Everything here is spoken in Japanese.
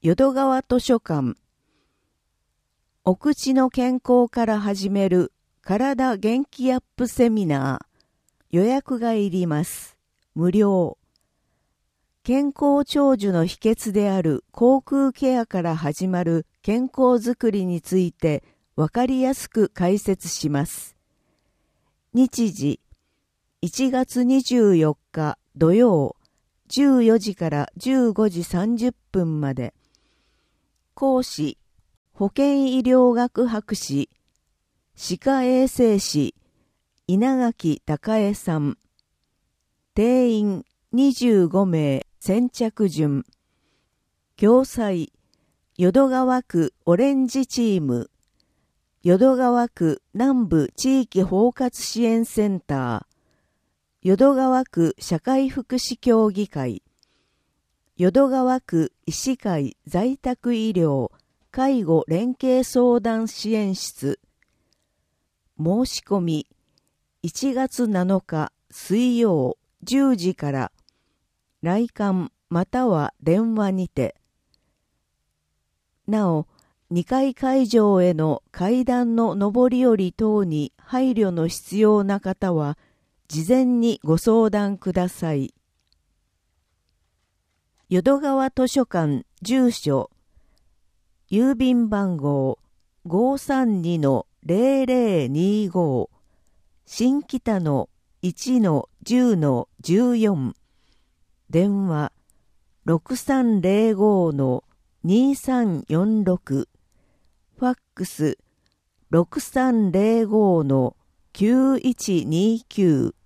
淀川図書館。お口の健康から始める体元気アップセミナー。予約がいります。無料。健康長寿の秘訣である口腔ケアから始まる健康づくりについてわかりやすく解説します。日時1月24日土曜14時から15時30分まで。講師保健医療学博士歯科衛生士稲垣孝恵さん。定員25名。先着順。共催淀川区オレンジチーム、淀川区南部地域包括支援センター、淀川区社会福祉協議会、淀川区医師会在宅医療介護連携相談支援室。申し込み1月7日水曜10時から来館または電話にて。なお、2階会場への階段の上り下り等に配慮の必要な方は、事前にご相談ください。淀川図書館住所、郵便番号 532-0025、新北の 1-10-14、電話 6305-2346、ファックス 6305-9129